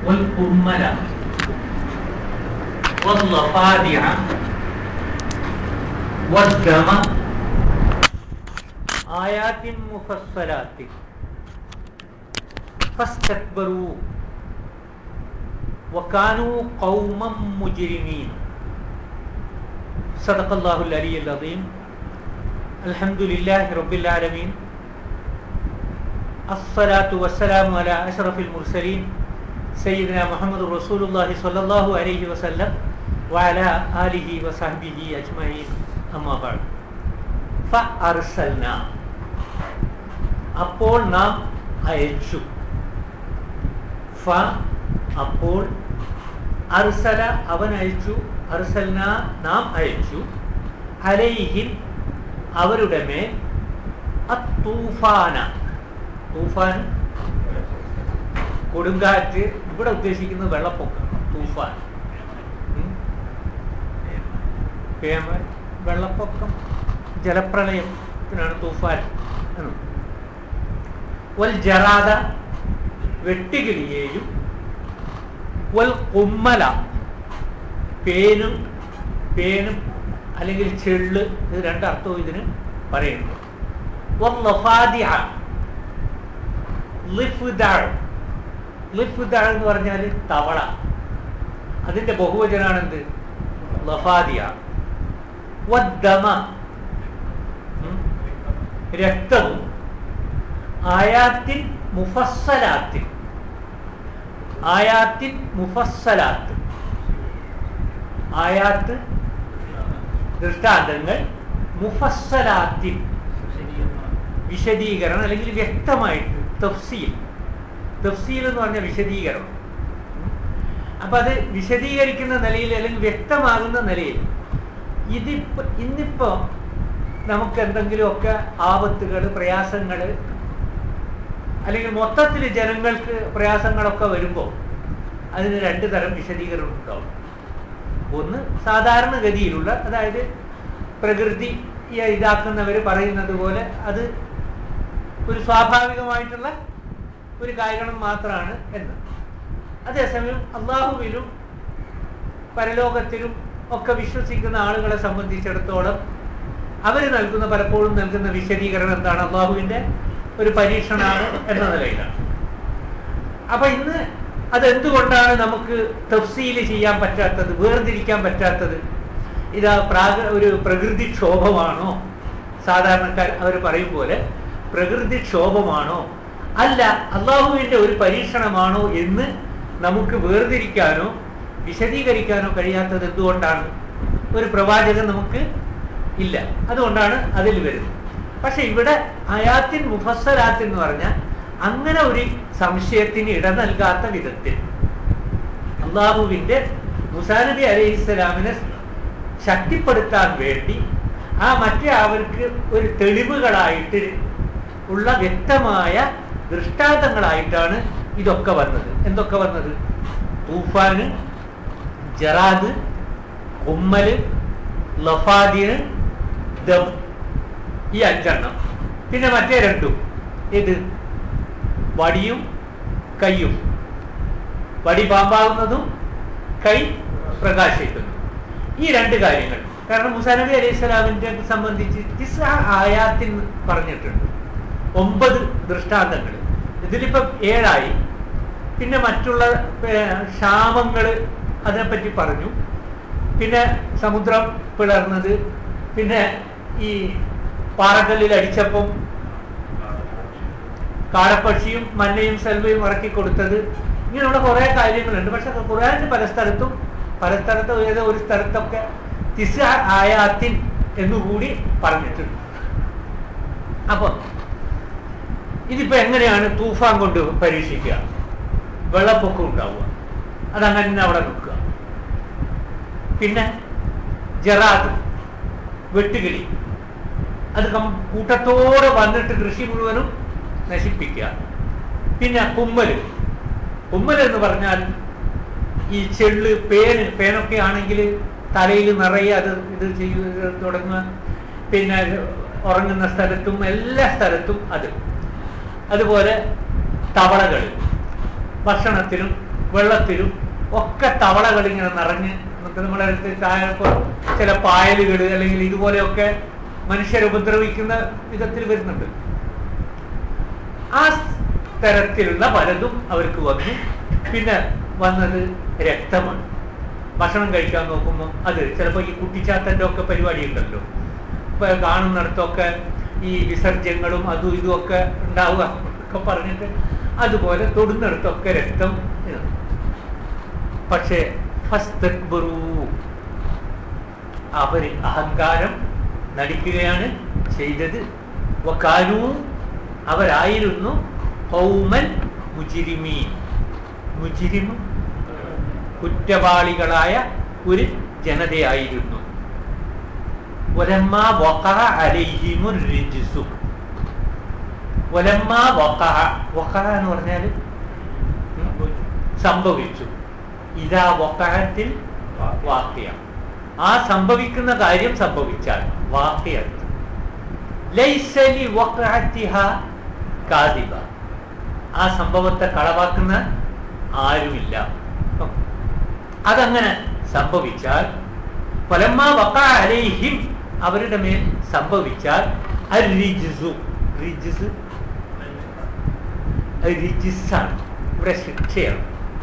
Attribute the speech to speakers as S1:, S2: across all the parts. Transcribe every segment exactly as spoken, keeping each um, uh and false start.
S1: والقمل والضفادع والدم آيات مفصلات فاستكبروا وكانوا قوما مجرمين. صدق الله العلي العظيم. الحمد لله رب العالمين. الصلاة والسلام على أشرف المرسلين سيدنا محمد رسول الله صلى الله عليه وسلم وعلى آله وصحبه أجمعين. أما بعد فأرسلنا അപ്പോൾ നാം അയച്ചു. ഫ അപ്പോൾ, അർസല അവൻ അയച്ചു, അർസൽന നാം അയച്ചു, അലൈഹിം അവരുടെ മേൽ അത്തൂഫാന, തൂഫാൻ കൊടുങ്കാറ്റ്, ഇവിടെ ഉദ്ദേശിക്കുന്നത് വെള്ളപ്പൊക്കം. തൂഫാൻ വെള്ളപ്പൊക്കം, ജലപ്രളയത്തിനാണ് തൂഫാൻ. വൽ ജറാദ വെട്ടുകിളിയെയും, വൽ കുമ്മല പേനും, പേനും അല്ലെങ്കിൽ ചെള്ള്, ഇത് രണ്ടർത്ഥവും ഇതിന് പറയുന്നു. വൽ ലഫാദിഅ ലിഫ്ദഅ, ലിഫ്ദഅ എന്ന് പറഞ്ഞാൽ തവള, അതിന്റെ ബഹുവചനാണ് എന്ത്? ലഫാദിഅ. വദ്ദമ രക്തവും, ആയാത്തിൻ മുഫസ്സലാത്തിൻ, ആയാത്തിൻ മുഫസ്സലാത്ത്, ആയാത്ത് ദൃഷ്ടാന്തങ്ങൾ, മുഫസ്സലാത്തിൻ വിശദീകരണം അല്ലെങ്കിൽ വ്യക്തമായിട്ട്, തഫ്സീൽ, തഫ്സീൽ എന്ന് പറഞ്ഞ വിശദീകരണം. അപ്പൊ അത് വിശദീകരിക്കുന്ന നിലയിൽ അല്ലെങ്കിൽ വ്യക്തമാകുന്ന നിലയിൽ ഇതിപ്പോ ഇന്നിപ്പോ നമുക്ക് എന്തെങ്കിലുമൊക്കെ ആപത്തുകൾ, പ്രയാസങ്ങൾ, അല്ലെങ്കിൽ മൊത്തത്തിൽ ജനങ്ങൾക്ക് പ്രയാസങ്ങളൊക്കെ വരുമ്പോൾ അതിന് രണ്ട് തരം വിശദീകരണം ഉണ്ടാവും. ഒന്ന് സാധാരണഗതിയിലുള്ള, അതായത് പ്രകൃതി ഇതാക്കുന്നവർ പറയുന്നത് പോലെ അത് ഒരു സ്വാഭാവികമായിട്ടുള്ള ഒരു കാരണം മാത്രമാണ് എന്ന്. അതേസമയം അള്ളാഹുവിലും പരലോകത്തിലും ഒക്കെ വിശ്വസിക്കുന്ന ആളുകളെ സംബന്ധിച്ചിടത്തോളം അവർ നൽകുന്ന, പലപ്പോഴും നൽകുന്ന വിശദീകരണം എന്താണ്? അള്ളാഹുവിൻ്റെ ഒരു പരീക്ഷണമാണ് എന്ന നിലയിലാണ്. അപ്പൊ ഇന്ന് അതെന്തുകൊണ്ടാണ് നമുക്ക് തഫ്സീല് ചെയ്യാൻ പറ്റാത്തത്, വേർതിരിക്കാൻ പറ്റാത്തത്? ഇതാ പ്രാക ഒരു പ്രകൃതിക്ഷോഭമാണോ? സാധാരണക്കാർ അവർ പറയും പോലെ പ്രകൃതിക്ഷോഭമാണോ, അല്ല അള്ളാഹുവിൻ്റെ ഒരു പരീക്ഷണമാണോ എന്ന് നമുക്ക് വേർതിരിക്കാനോ വിശദീകരിക്കാനോ കഴിയാത്തത് എന്തുകൊണ്ടാണ്? ഒരു പ്രവാചകൻ നമുക്ക് ഇല്ല, അതുകൊണ്ടാണ് അതിൽ വരുന്നത്. പക്ഷെ ഇവിടെ ആയാത്തിൻ മുഫസ്സലാത്ത് എന്ന് പറഞ്ഞാൽ അങ്ങനെ ഒരു സംശയത്തിന് ഇട നൽകാത്ത വിധത്തിൽ അള്ളാഹുവിന്റെ മൂസാ നബി അലൈഹിസ്സലാമിനെ ശക്തിപ്പെടുത്താൻ വേണ്ടി ആ മറ്റേ അവർക്ക് ഒരു തെളിവുകളായിട്ട് ഉള്ള വ്യക്തമായ ദൃഷ്ടാന്തങ്ങളായിട്ടാണ് ഇതൊക്കെ വന്നത്. എന്തൊക്കെ വന്നത്? തൂഫാന്, ജറാദ്, ഉമ്മല്, ലഫാദിന്, ദം, ഈ അഞ്ചെണ്ണം. പിന്നെ മറ്റേ രണ്ടും, ഇത് വടിയും കയ്യും, വടി പാമ്പാകുന്നതും കൈ പ്രകാശിക്കുന്നതും, ഈ രണ്ട് കാര്യങ്ങൾ. കാരണം മൂസാ നബി അലൈഹി സ്വലാമിനെ സംബന്ധിച്ച് തിസ് ആയാത്തിൻ പറഞ്ഞിട്ടുണ്ട്, ഒമ്പത് ദൃഷ്ടാന്തങ്ങൾ. ഇതിലിപ്പം ഏഴായി. പിന്നെ മറ്റുള്ള ക്ഷാമങ്ങൾ, അതിനെപ്പറ്റി പറഞ്ഞു. പിന്നെ സമുദ്രം പിളർന്നത്, പിന്നെ ഈ പാറക്കല്ലിൽ അടിച്ചപ്പം കാടപ്പക്ഷിയും മന്നയും സെൽവയും ഇറക്കി കൊടുത്തത്, ഇങ്ങനെയുള്ള കുറെ കാര്യങ്ങളുണ്ട്. പക്ഷെ ഖുർആനിൽ പല സ്ഥലത്തും പല സ്ഥലത്തും ഏതോ ഒരു സ്ഥലത്തൊക്കെ തിസ് ആയാത്തിൻ എന്നുകൂടി പറഞ്ഞിട്ടുണ്ട്. അപ്പൊ ഇതിപ്പോ എങ്ങനെയാണ് തൂഫാൻ കൊണ്ട് പരീക്ഷിക്കുക? വെള്ളപ്പൊക്കം ഉണ്ടാവുക, അതങ്ങനെ അവിടെ നിൽക്കുക. പിന്നെ ജറാദ് വെട്ടുകിളി, അത് കൂട്ടത്തോടെ വന്നിട്ട് കൃഷി മുഴുവനും നശിപ്പിക്കുക. പിന്നെ കുമ്മല്, കുമ്മൽ എന്ന് പറഞ്ഞാൽ ഈ ചെള്ള്, പേന്, പേനൊക്കെ ആണെങ്കിൽ തലയിൽ നിറയെ അത് ഇത് ചെയ്യുക തുടങ്ങുക. പിന്നെ ഉറങ്ങുന്ന സ്ഥലത്തും എല്ലാ സ്ഥലത്തും അത്. അതുപോലെ തവളകൾ ഭക്ഷണത്തിനും വെള്ളത്തിലും ഒക്കെ തവളകൾ ഇങ്ങനെ നിറഞ്ഞ് നമുക്ക് നമ്മുടെ അടുത്ത് ചായപ്പോൾ ചില പായലുകൾ അല്ലെങ്കിൽ ഇതുപോലെയൊക്കെ മനുഷ്യരെ ഉപദ്രവിക്കുന്ന വിധത്തിൽ വരുന്നുണ്ട്. ആ തരത്തിലുള്ള പലതും അവർക്ക് വന്നു. പിന്നെ വന്നത് രക്തമാണ്. ഭക്ഷണം കഴിക്കാൻ നോക്കുമ്പോൾ അത് ചിലപ്പോൾ ഈ കുട്ടിച്ചാത്തൻ്റെ ഒക്കെ പരിപാടി ഉണ്ടല്ലോ, ഇപ്പൊ കാണുന്നിടത്തൊക്കെ ഈ വിസർജ്യങ്ങളും അതും ഇതും ഒക്കെ ഉണ്ടാവുക ഒക്കെ പറഞ്ഞിട്ട് അതുപോലെ തൊടുന്നിടത്തൊക്കെ രക്തം. പക്ഷേ അവര് അഹങ്കാരം നടിക്കുകയാണ് ചെയ്തത്. വകാനൂ അവരായിരുന്നു ഖൗമൻ മുജ്രിമീൻ, മുജ്രിം കുറ്റവാളികളായ ഒരു ജനതയായിരുന്നു. വലമ്മാ വഖഅ അലൈഹിമുർ റിജ്സു, വലമ്മാ വഖഅ വഖഅ എന്ന് പറഞ്ഞാൽ സംഭവിച്ചു. ഇദാ വഖഅത്തിൽ വാഖിയ, ആ സംഭവിക്കുന്ന കാര്യം സംഭവിച്ചാൽ വാഖിയ. ലൈസ ലി വഖഅത്തിഹാ കാദിബ, ആ സംഭവത്തെ കളവാക്കുന്ന ആരുമില്ല. അതങ്ങനെ സംഭവിച്ചാൽ ഫലമ്മാ വഖഅ അലൈഹിം, അവരുടെ മേൽ സംഭവിച്ചാൽ അർരിജ്സു, റിജ്സ് റിജ്സാണ്, ഇവിടെ ശിക്ഷയാണ്.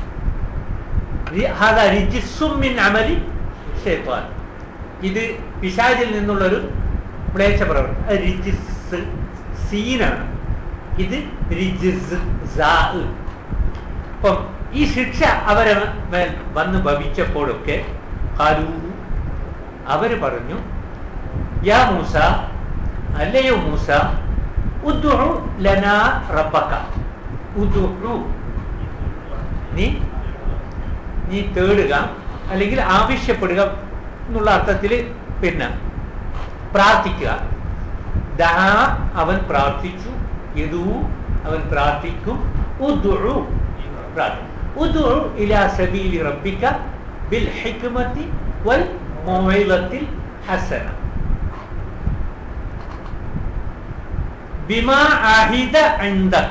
S1: ഹാദാ റിജ്സും മിൻ അമലി ശൈത്താൻ, ഇത് പിശാചിൽ നിന്നുള്ളൊരു മ്ലേച്ഛ പ്രവൃത്തി. റിജ്സ് സീനാണ്, ഇത് റിജ്സ് സാ. അപ്പം ഈ ശിക്ഷ അവരെ മേൽ വന്ന് ഭവിച്ചപ്പോഴൊക്കെ ഖാലൂ, അവര് പറഞ്ഞു, യാ മൂസ, അല്ലയോ മൂസ, ഉദ്ഉ ലനാ റബ്ബക, ഉദ്ഉ നീ നീ തേടുക അല്ലെങ്കിൽ ആവശ്യപ്പെടുക എന്നുള്ള അർത്ഥത്തിൽ, പിന്നെ പ്രാർത്ഥിക്കുക. ദആ അവൻ പ്രാർത്ഥിച്ചു, യദൂ അവൻ പ്രാർത്ഥിക്കും, ഉദ്ഉ ഉദ്ഉ ഇലാ സബീലി റബ്ബിക ബിൽ ഹിക്മതി വൽ മൗഇദത്തിൽ ഹസന ബിമാ അഹിദ ഇൻദക,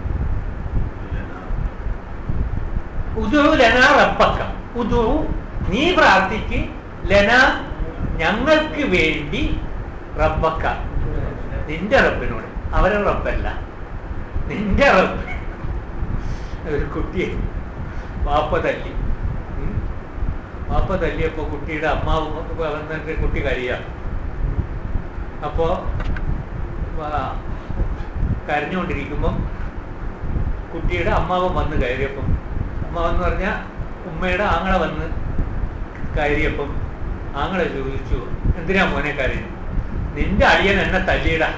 S1: ഉദ്ഉ ലനാ റബ്ബക, ഉദ്ഉ നീ പ്രാർത്ഥിക്ക്, ലനാ ഞങ്ങൾക്ക് വേണ്ടി, റബ്ബക നിന്റെ റബ്ബിനോട്, അവരുടെ റബ്ബല്ല നിന്റെ റബ്ബ്. ഒരു കുട്ടിയെ വാപ്പ തല്ലി, വാപ്പ തല്ലിയപ്പോ കുട്ടിയുടെ അമ്മാവ് വന്നിട്ട് കുട്ടി കഴിയാം. അപ്പോ കരഞ്ഞുകൊണ്ടിരിക്കുമ്പം കുട്ടിയുടെ അമ്മാവൻ വന്ന് കയറിയപ്പം, അമ്മാവെന്ന് പറഞ്ഞാൽ ഉമ്മയുടെ ആങ്ങള വന്ന് കയറിയപ്പം ആങ്ങളെ ചോദിച്ചു, എന്തിനാ മോനെ കരഞ്ഞു? നിന്റെ അളിയൻ എന്നെ തല്ലിയിടാ.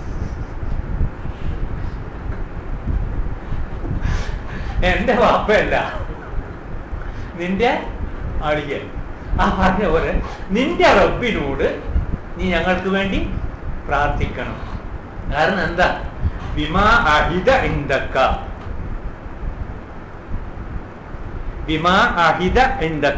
S1: എന്റെ വാപ്പയല്ല, നിന്റെ അളിയൻ. ആ പറഞ്ഞ പോലെ നിന്റെ റബ്ബിനോട് നീ ഞങ്ങൾക്ക് വേണ്ടി പ്രാർത്ഥിക്കണം. കാരണം എന്താ? ബിമാ അഹിദ ഇൻദക, ബിമാ അഹിദ ഇൻദക,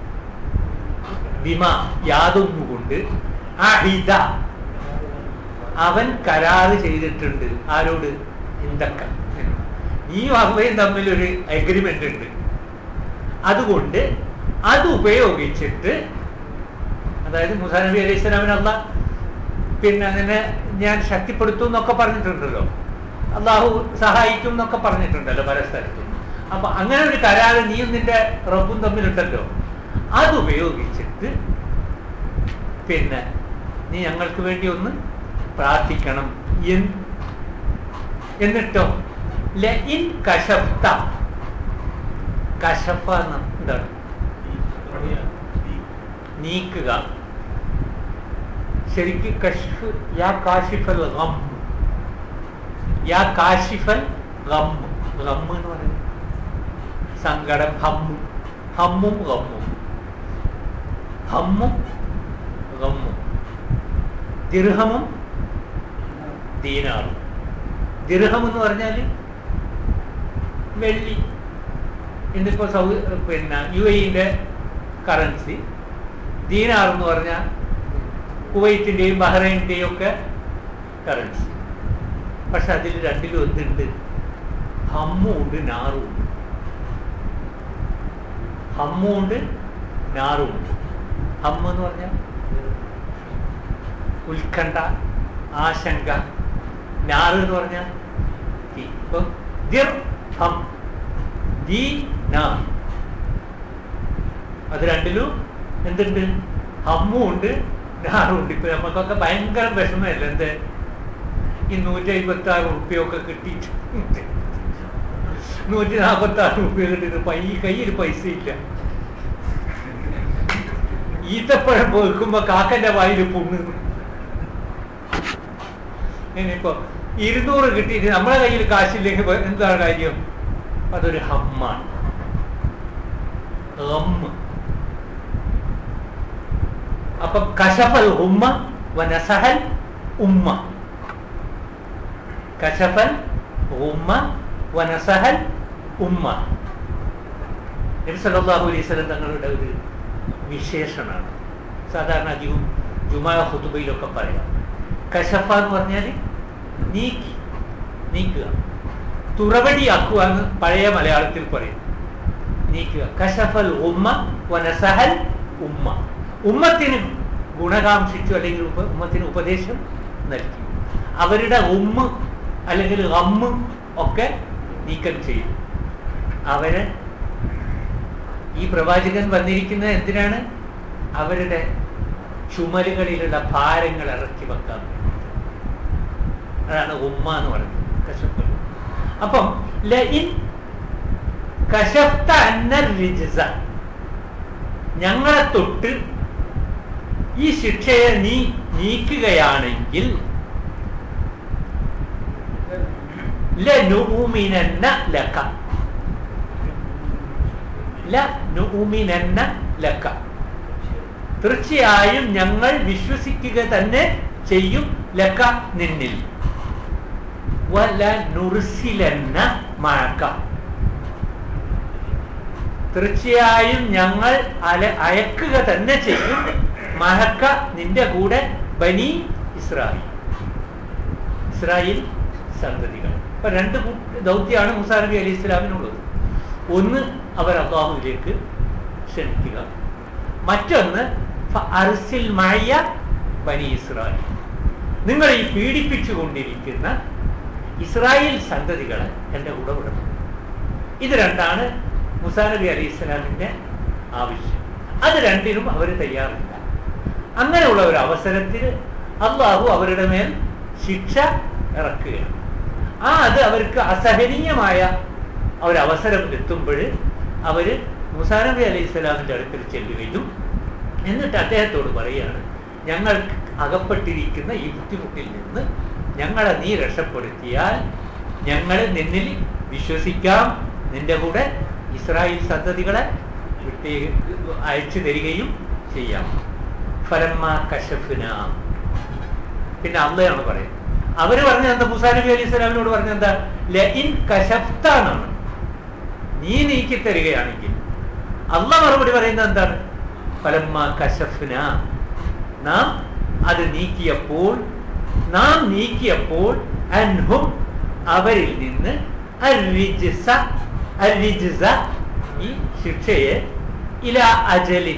S1: ബിമാ യാതൊന്നുകൊണ്ട്, അഹിദ അവൻ കരാറ് ചെയ്തിട്ടുണ്ട്. ആരോട്? ഇൻദക, ഈ വകയും തമ്മിലൊരു അഗ്രിമെന്റ് ഉണ്ട്. അതുകൊണ്ട് അത് ഉപയോഗിച്ചിട്ട്, അതായത് മൂസാ നബി അലൈഹി സ്വലാമിന് അള്ളാഹ് പിന്നെ അതിനെ ഞാൻ ശക്തിപ്പെടുത്തും എന്നൊക്കെ പറഞ്ഞിട്ടുണ്ടല്ലോ, അള്ളാഹു സഹായിക്കും എന്നൊക്കെ പറഞ്ഞിട്ടുണ്ടല്ലോ പല സ്ഥലത്തും. അപ്പൊ അങ്ങനെ ഒരു കരാറ് നീയും നിന്റെ റബ്ബും തമ്മിലുണ്ടല്ലോ, അതുപയോഗിച്ചിട്ട് പിന്നെ നീ ഞങ്ങൾക്ക് വേണ്ടി ഒന്ന് പ്രാർത്ഥിക്കണം. എന്നിട്ടോ ലഇൻ കശഫ്ത, കശഫ എന്താണ്? നീക്കുക. ശരിക്കും കശ്ഫ്, യാ കാശിഫൽ ഗം, യാ കാശിഫൽ ഗം, ഗം എന്ന് പറയുന്നത് സങ്കടം, ഹമ്മു, ഹമ്മും ഗമ്മും, ഹമ്മും ഗമ്മും, ദിർഹമും ദീനാറും. ദിർഹം എന്ന് പറഞ്ഞാൽ വെള്ളി, ഇന്നിപ്പോ സൗ പിന്നെ യു എയുടെ കറൻസി. ദീനാർ എന്ന് പറഞ്ഞാൽ കുവൈറ്റിന്റെയും ബഹ്റൈനിന്റെയും ഒക്കെ കറൻസി. പക്ഷെ അതിൽ രണ്ടിലും എന്തുണ്ട്? ഹമ്മും ഉണ്ട്, നാറും ഉണ്ട്. ഹമ്മും ഉണ്ട് നാറും ഉണ്ട്. ഹമ്മ് എന്ന് പറഞ്ഞാൽ ഉത്കണ്ഠ, ആശങ്ക. നാറ് എന്ന് പറഞ്ഞാൽ തീ. ഇപ്പം ദിർ ഹം ദീ നാ, അത് രണ്ടിലും എന്തുണ്ട്? ഹമ്മും ഉണ്ട് നാറും ഉണ്ട്. ഇപ്പൊ നമുക്കൊക്കെ ഭയങ്കര വിഷമമല്ല എന്ത് ഈ നൂറ്റി അമ്പത്തി ആറ് റുപ്യൊക്കെ കിട്ടിയിട്ട് നൂറ്റി നാൽപ്പത്തി ആറ് റുപ്യ കിട്ടിയിട്ട് പൈ കയ്യിൽ പൈസ ഇല്ല. ഈത്തപ്പഴം പോയിക്കുമ്പോ കാക്കന്റെ വായിൽ പുണ്ണ്. ഇനിയിപ്പോ ഇരുന്നൂറ് കിട്ടിയിട്ട് നമ്മളെ കയ്യിൽ കാശില്ലെങ്കിൽ എന്താണ് കാര്യം? അതൊരു ഹമ്മാണ്. ഹമ്മ്. അപ്പൊ കശഫൽ ഉമ്മ വനസഹൽ ഉമ്മ. കശഫൽ ഉമ്മ വനസഹൽ ഉമ്മ. നബി സല്ലല്ലാഹു അലൈഹി വസല്ലം തങ്ങളുടെ ഒരു വിശേഷണമാണ്. സാധാരണ അധികം ജുമാ ഖുതുബയിലൊക്കെ പറയാം. കശഫ എന്ന് പറഞ്ഞാൽ നീക്കി, നീക്കുക, തുറവടിയാക്കുക എന്ന് പഴയ മലയാളത്തിൽ പറയും. നീക്കുക. കശഫൽ ഉമ്മ വനസഹൽ ഉമ്മ. ഉമ്മത്തിന് ഗുണകാംക്ഷിച്ചു അല്ലെങ്കിൽ ഉമ്മത്തിന് ഉപദേശം നൽകി. അവരുടെ ഉമ്മ അല്ലെങ്കിൽ അമ്മ ഒക്കെ നീക്കം ചെയ്യും. അവര് ഈ പ്രവാചകൻ വന്നിരിക്കുന്നത് എന്തിനാണ്? അവരുടെ ചുമലുകളിലുള്ള ഭാരങ്ങൾ ഇറക്കി വെക്കാൻ വേണ്ടി. അതാണ് ഉമ്മ എന്ന് പറയുന്നത്. കശഫ്. അപ്പം ലഇൻ കശഫ്ത അന്നർ റിജ്സ, ഞങ്ങളെ തൊട്ട് ഈ ശിക്ഷയെ നീ നീക്കുകയാണെങ്കിൽ ലനുഉമിനന്ന ലക, ലനുഉമിനന്ന ലക, തീർച്ചയായും ഞങ്ങൾ വിശ്വസിക്കുക തന്നെ ചെയ്യും. ലക നിന്നിൽ. വലനുർസിലന്ന മഅക, തീർച്ചയായും ഞങ്ങൾ അല അയക്കുക തന്നെ ചെയ്യും. മഹക്ക നിന്റെ കൂടെ ബനി ഇസ്രായേൽ, ഇസ്രായേൽ സന്തതികൾ. അപ്പൊ രണ്ട് ദൗത്യമാണ് മൂസാ നബി അലൈഹി ഇസ്ലാമിനുള്ളത്. ഒന്ന് അവർ അല്ലാഹുവിലേക്ക് ക്ഷണിക്കുക, മറ്റൊന്ന് അർസിൽ മഅയ ബനി ഇസ്രായേൽ, നിങ്ങൾ ഈ പീഡിപ്പിച്ചു കൊണ്ടിരിക്കുന്ന ഇസ്രായേൽ സന്തതികളെ എൻ്റെ കൂടെ വിടണം. ഇത് രണ്ടാണ് മൂസാ നബി അലൈഹി ഇസ്ലാമിന്റെ ആവശ്യം. അത് രണ്ടിനും അവർ തയ്യാറില്ല. അങ്ങനെയുള്ള ഒരു അവസരത്തിൽ അള്ളാഹു അവരുടെ മേൽ ശിക്ഷ ഇറക്കുകയാണ്. ആ അത് അവർക്ക് അസഹനീയമായ ഒരവസരം എത്തുമ്പോൾ അവര് മൂസാ നബി അലൈഹി സ്വലാമിന്റെ അടുക്കൽ ചെല്ലുകയും എന്നിട്ട് അദ്ദേഹത്തോട് പറയുകയാണ്, ഞങ്ങൾ അകപ്പെട്ടിരിക്കുന്ന ഈ ബുദ്ധിമുട്ടിൽ നിന്ന് ഞങ്ങളെ നീ രക്ഷപ്പെടുത്തിയാൽ ഞങ്ങൾ നിന്നിൽ വിശ്വസിക്കാം, നിന്റെ കൂടെ ഇസ്രായേൽ സന്തതികളെ വിട്ടേ അയച്ചു തരികയും ചെയ്യാം. ഫലമ്മ കശഫ്ന, പിന്നെ അള്ളയാണ് പറയുന്നത്. അവര് പറഞ്ഞത് എന്താ? മൂസാ നബി അലൈഹി സ്വലാമിനോട് പറഞ്ഞത് എന്താ? ലഇൻ കശഫ്ത എന്നാണ്, നീ നീക്കി തരികയാണെങ്കിൽ. അള്ളാഹ് മറുപടി പറയുന്നത് എന്താണ്? ഫലമ്മ കശഫ്ന, നാം അത് നീക്കിയപ്പോൾ, നാം നീക്കിയപ്പോൾ അൻഹും അവരിൽ നിന്ന് അർരിജ്സ, അർരിജ്സ ഈ ശിക്ഷയെ ഇല അജലിൻ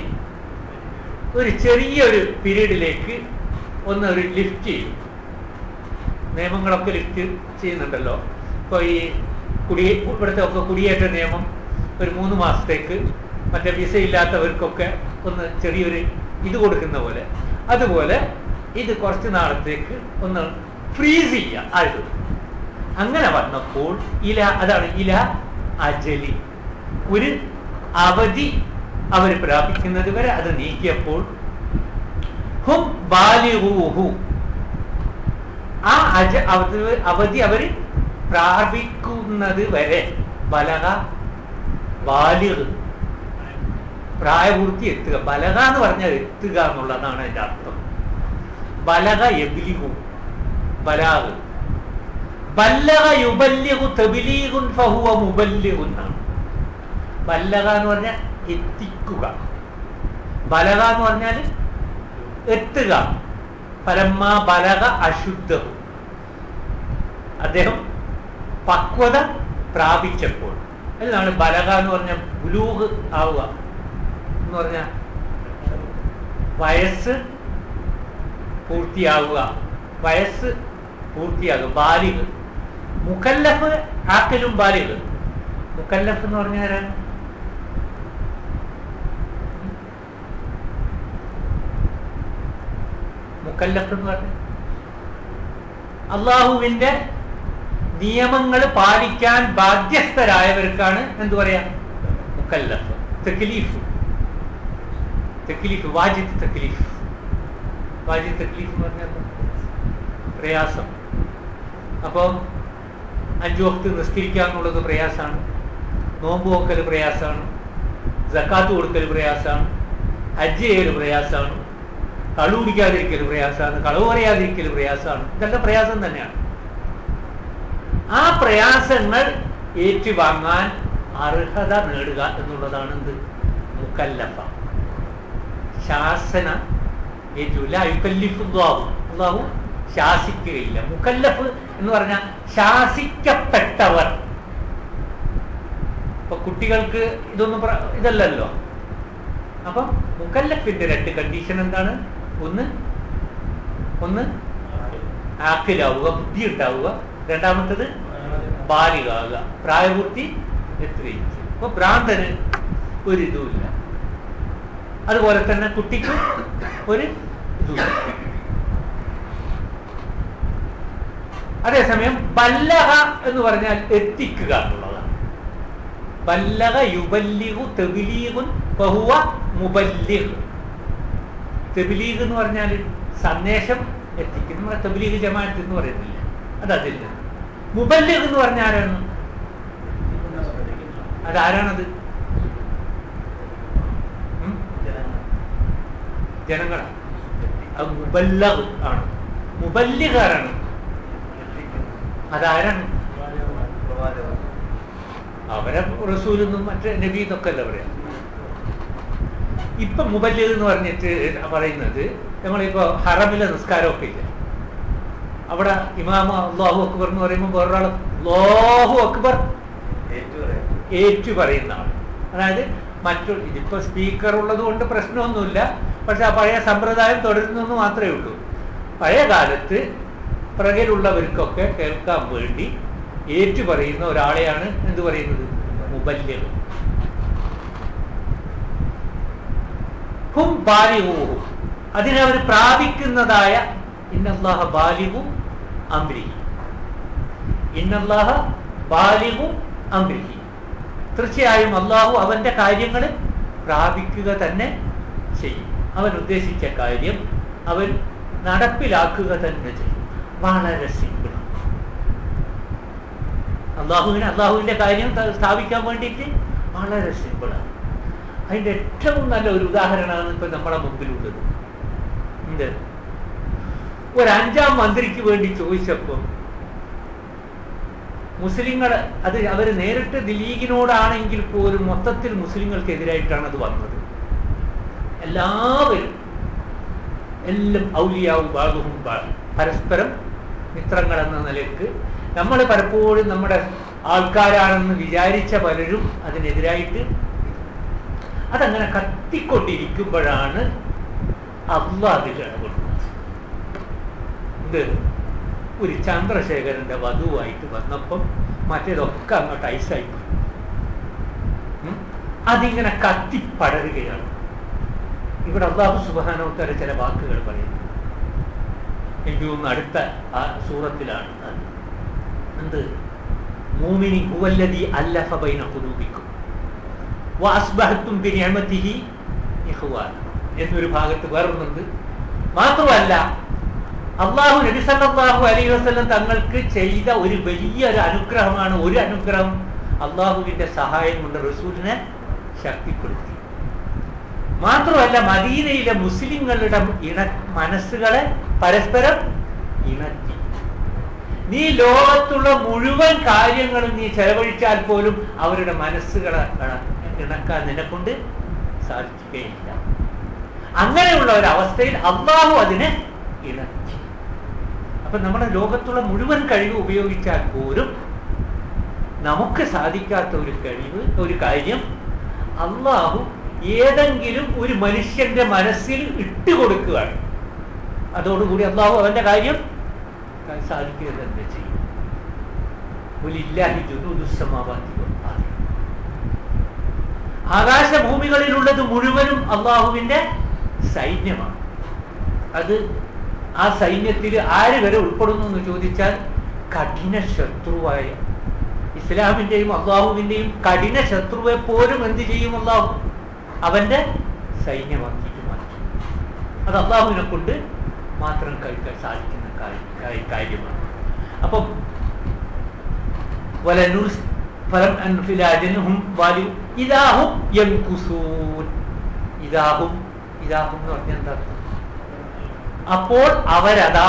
S1: ഒരു ചെറിയൊരു പീരീഡിലേക്ക് ഒന്ന് ഒരു ലിഫ്റ്റ് ചെയ്യും. നിയമങ്ങളൊക്കെ ലിഫ്റ്റ് ചെയ്യുന്നുണ്ടല്ലോ. ഇപ്പോൾ ഈ കുടി ഇവിടുത്തെ ഒക്കെ കുടിയേറ്റ നിയമം ഒരു മൂന്ന് മാസത്തേക്ക് മറ്റേ വിസ ഇല്ലാത്തവർക്കൊക്കെ ഒന്ന് ചെറിയൊരു ഇത് കൊടുക്കുന്ന പോലെ, അതുപോലെ ഇത് കുറച്ച് നാളത്തേക്ക് ഒന്ന് ഫ്രീസ് ചെയ്യാം ആയത്. അങ്ങനെ വന്നപ്പോൾ ഇല, അതാണ് ഇല അജലി, ഒരു അവധി അവർ പ്രാപിക്കുന്നത് വരെ അത് നീക്കിയപ്പോൾ ഹും ബാലിഗൂഹു, ആ അജ അവധി അവർ പ്രാപിക്കുന്നത് വരെ, ബലഗ ബാലിഗ് പ്രായപൂർത്തി എത്തുക. ബലഗ എന്ന് പറഞ്ഞാൽ എത്തുക എന്നുള്ളതാണ് അതിന്റെ അർത്ഥം. ബലഗ യബ്ലിഗു, ബലാഗ്. ബല്ലഗ യുബല്ലിഗു തബ്ലീഗുൻ ഫഹുവ മുബല്ലിഗുൻ ആണ്. ബല്ലഗ എന്ന് പറഞ്ഞാൽ എത്തിക്കുക, ബലഗ എന്ന് പറഞ്ഞാൽ എത്തുക. പരമ ബലഗ അശുദ്ധവും, അദ്ദേഹം പക്വത പ്രാപിച്ചപ്പോൾ. അതിനാണ് ബലഗ എന്ന് പറഞ്ഞ ബുലൂഗ് ആവുക, എന്ന് പറഞ്ഞാൽ വയസ്സ് പൂർത്തിയാവുക, വയസ്സ് പൂർത്തിയാകുക, ബാലിഗ്. മുക്കല്ലഫ് ആക്കലും ബാലിഗ്. മുക്കല്ലഫ് എന്ന് പറഞ്ഞാൽ ആരാണ്? മുക്കല്ലഫ് എന്ന് പറഞ്ഞ അള്ളാഹുവിന്റെ നിയമങ്ങൾ പാലിക്കാൻ ബാധ്യസ്ഥരായവർക്കാണ് എന്തു പറയാ മുക്കല്ലഫ്. തക്ലീഫ്, തക്ലീഫ്, വാജിബ് തക്ലീഫ്. വാജിബ് തക്ലീഫ് എന്ന് പറഞ്ഞാൽ പ്രയാസം. അപ്പോൾ അഞ്ചു വക്ത് നിസ്കരിക്കുക എന്നുള്ളത് പ്രയാസമാണ്, നോമ്പ് നോക്കൽ പ്രയാസമാണ്, സക്കാത്ത് കൊടുക്കൽ പ്രയാസമാണ്, ഹജ്ജ് ചെയ്യൽ പ്രയാസമാണ്, കളു കുടിക്കാതിരിക്കൽ പ്രയാസമാണ്, കളവ് പറയാതിരിക്കൽ പ്രയാസമാണ്. ഇതെല്ലാം പ്രയാസം തന്നെയാണ്. ആ പ്രയാസങ്ങൾ ഏറ്റുവാങ്ങാൻ അർഹത നേടുക എന്നുള്ളതാണ് എന്ത് മുക്കല്ലഫ. ശാസന ഏറ്റില്ല. യുക്കല്ലിഫുല്ലാഹു, അല്ലാഹു ശാസിക്കുകയില്ല. മുക്കല്ലഫ് എന്ന് പറഞ്ഞാൽ ശാസിക്കപ്പെട്ടവർ. ഇപ്പൊ കുട്ടികൾക്ക് ഇതൊന്നും ഇതല്ലല്ലോ. അപ്പം മുക്കല്ലഫിന്റെ രണ്ട് കണ്ടീഷൻ എന്താണ്? ഒന്ന് ഒന്ന് ആക്കിലാവുക, ബുദ്ധി ഉണ്ടാവുക. രണ്ടാമത്തത് ബാലികാവുക, പ്രായപൂർത്തി എത്തുകയും ചെയ്യും. അപ്പൊ ഭ്രാന്തന് ഒരു ഇതുമില്ല, അതുപോലെ തന്നെ കുട്ടിക്ക് ഒരു ഇതുമില്ല. അതേസമയം ബല്ലഗ എന്ന് പറഞ്ഞാൽ എത്തിക്കുക എന്നുള്ളതാണ്. ബല്ലഗ യുബല്ലിഗു തബ്ലീഗുൻ ഫഹുവ മുബല്ലിഗ്. തബ്ലീഗ് എന്ന് പറഞ്ഞാൽ സന്ദേശം എത്തിക്കും. നമ്മുടെ തബ്ലീഗ് ജമാഅത്ത് എന്ന് പറയുന്നില്ല, അതതില്ല. മുബല്ലിഗ് എന്ന് പറഞ്ഞാൽ ആരാണ്? അതാരാണത്? ജനങ്ങളാണ്. അത് മുബല്ലഗ് ആണ്. മുബല്ലിഗ് ആരാണ്? അതാരാണ്? അവരെ റസൂലൊന്നും മറ്റേ നബി എന്നൊക്കെ അല്ല പറയാം. ഇപ്പൊ മുബല്ലിഗ് എന്ന് പറഞ്ഞിട്ട് പറയുന്നത് നമ്മളിപ്പോ ഹറമിലെ നിസ്കാരമൊക്കെ ഇല്ല, അവിടെ ഇമാമ അല്ലാഹു അക്ബർ എന്ന് പറയുമ്പോൾ വേറൊരാൾ അല്ലാഹു അക്ബർ ഏറ്റു പറയുന്ന ആൾ. അതായത് മറ്റു ഇതിപ്പോ സ്പീക്കർ ഉള്ളത് കൊണ്ട് പ്രശ്നമൊന്നുമില്ല, പക്ഷെ ആ പഴയ സമ്പ്രദായം തുടരുന്നെന്ന് മാത്രമേ ഉള്ളൂ. പഴയ കാലത്ത് പ്രകലുള്ളവർക്കൊക്കെ കേൾക്കാൻ വേണ്ടി ഏറ്റു പറയുന്ന ഒരാളെയാണ് എന്ത് പറയുന്നത്? മുബല്ലിഗ്. ഹും ബാലിഗൂഹും, അതിനെ അവർ പ്രാപിക്കുന്നതായ ഇന്നല്ലാഹ ബാലിഗു അംരിഹി, ഇന്നല്ലാഹ ബാലിഗു അംരിഹി. തീർച്ചയായും അള്ളാഹു അവന്റെ കാര്യങ്ങൾ പ്രാപിക്കുക തന്നെ ചെയ്യും. അവൻ ഉദ്ദേശിച്ച കാര്യം അവൻ നടപ്പിലാക്കുക തന്നെ ചെയ്യും. വളരെ സിമ്പിൾ. അള്ളാഹുവിന് അള്ളാഹുവിന്റെ കാര്യം സ്ഥാപിക്കാൻ വേണ്ടിയിട്ട് വളരെ സിമ്പിളാണ്. അതിന്റെ ഏറ്റവും നല്ല ഒരു ഉദാഹരണമാണ് ഇപ്പൊ നമ്മളെ മുമ്പിലുള്ളത്. എന്ത്? ഒരു അഞ്ചാം മന്ത്രിക്ക് വേണ്ടി ചോദിച്ചപ്പോൾ മുസ്ലിങ്ങൾ അത് അവർ നേരിട്ട് ലീഗിനോടാണെങ്കിൽ പോലും മൊത്തത്തിൽ മുസ്ലിങ്ങൾക്കെതിരായിട്ടാണ് അത് വന്നത്. എല്ലാവരും എല്ലാം ഔലിയാവും ബാഗും പരസ്പരം മിത്രങ്ങൾ എന്ന നിലയ്ക്ക് നമ്മൾ പലപ്പോഴും നമ്മുടെ ആൾക്കാരാണെന്ന് വിചാരിച്ച പലരും അതിനെതിരായിട്ട് അതങ്ങനെ കത്തിക്കൊണ്ടിരിക്കുമ്പോഴാണ് അള്ളാഹ് അതിൽ ഇടപെടുന്നത്. ഇത് ഒരു ചന്ദ്രശേഖരന്റെ വധുവായിട്ട് വന്നപ്പം മറ്റേതൊക്കെ അങ്ങോട്ട് ഐസായി അതിങ്ങനെ കത്തിപ്പടരുകയാണ്. ഇവിടെ അല്ലാഹു സുബ്ഹാനഹു വ തആല ചില വാക്കുകൾ പറയുന്നു. എനിക്ക് തോന്നുന്നു അടുത്ത ആ സൂറത്തിലാണ്. എന്ത്? മൂമിനി ഹുവല്ലദീ അല്ലഫ ബൈന ഖുലൂബിക്കും വഅസ്ബഹതും ബിനിഅമതിഹി ഇഖ്വാന എന്നൊരു ഭാഗത്ത് വേറൊന്നുണ്ട്. മാത്രമല്ല അള്ളാഹു നബി സല്ലല്ലാഹു അലൈഹി വസല്ലം തങ്ങൾക്ക് ചെയ്ത ഒരു വലിയൊരു അനുഗ്രഹമാണ്. ഒരു അനുഗ്രഹം അള്ളാഹുവിന്റെ സഹായം കൊണ്ട് റസൂലിനെ ശക്തിപ്പെടുത്തി. മാത്രമല്ല മദീനയിലെ മുസ്ലിങ്ങളുടെ ഇണ മനസ്സുകളെ പരസ്പരം ഇണക്കി. നീ ലോകത്തുള്ള മുഴുവൻ കാര്യങ്ങളും നീ ചെലവഴിച്ചാൽ പോലും അവരുടെ മനസ്സുകളെ ഇണക്കാൻ നിന്നെക്കൊണ്ട് സാധിക്കുകയില്ല. അങ്ങനെയുള്ള ഒരവസ്ഥയിൽ അള്ളാഹു അതിനെ ഇണക്കി. അപ്പൊ നമ്മുടെ ലോകത്തുള്ള മുഴുവൻ കഴിവ് ഉപയോഗിച്ചാൽ പോലും നമുക്ക് സാധിക്കാത്ത ഒരു കഴിവ്, ഒരു കാര്യം അള്ളാഹു ഏതെങ്കിലും ഒരു മനുഷ്യന്റെ മനസ്സിൽ ഇട്ടുകൊടുക്കുകയാണ്, അതോടുകൂടി അള്ളാഹു അവന്റെ കാര്യം സാധിക്കുക തന്നെ ചെയ്യും. ആകാശഭൂമികളിലുള്ളത് മുഴുവനും അള്ളാഹുവിന്റെ സൈന്യമാണ്. അത് ആ സൈന്യത്തിൽ ആര് വരെ ഉൾപ്പെടുന്നു എന്ന് ചോദിച്ചാൽ കഠിന ശത്രുവായ ഇസ്ലാമിന്റെയും അള്ളാഹുവിന്റെയും കഠിന ശത്രുവെ പോലും എന്ത് ചെയ്യും അള്ളാഹു? അവന്റെ സൈന്യമാക്കിയിട്ട് മാറ്റും. അത് അള്ളാഹുവിനെ കൊണ്ട് മാത്രം കഴിക്കാൻ സാധിക്കുന്ന കാര്യമാണ്. അപ്പം ഇതാഹും ഇതാഹും ഇതാഹും എന്ന് പറഞ്ഞാൽ എന്താ? അപ്പോൾ അവരതാ,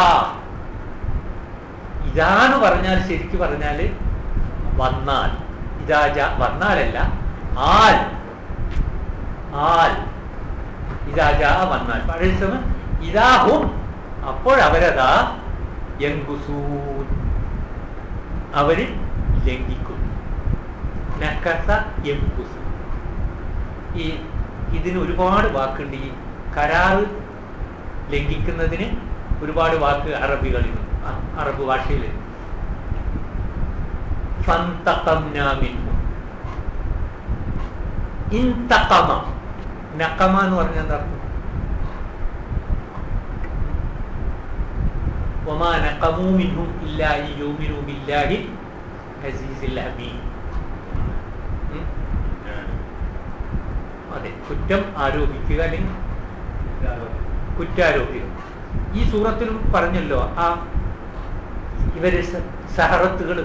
S1: ഇതാന്ന് പറഞ്ഞാൽ ശരിക്ക് പറഞ്ഞാല് വന്നാൽ, ഇതാ വന്നാലല്ല, ആൽ ആൽ ഇതാ വന്നാൽ പഴയ സമയം ഇതാഹും, അപ്പോഴവരതാ യൻകുസൂൻ, അവര് ലംഘിക്കുന്നു. നക്കസ യൻകുസു, ഈ ഇതിന് ഒരുപാട് വാക്കുണ്ട്. ഈ കരാറ് ലംഘിക്കുന്നതിന് ഒരുപാട് വാക്ക് അറബികളിൽ, അറബ് ഭാഷയിൽ. ഇൻതഖമ, നഖമ എന്ന് പറഞ്ഞാൽ എന്താ? വമാ നഖമൂ മിൻഹും ഇല്ലാ യുമിനൂ ബില്ലാഹി അസീസിൽ ഹമീദ്. അതെ, കുറ്റം ആരോപിക്കുക അല്ലെങ്കിൽ കുറ്റാരോപിക്കുക. ഈ സൂറത്തിലും പറഞ്ഞല്ലോ, ആ ഇവര് സഹറത്തുകൾ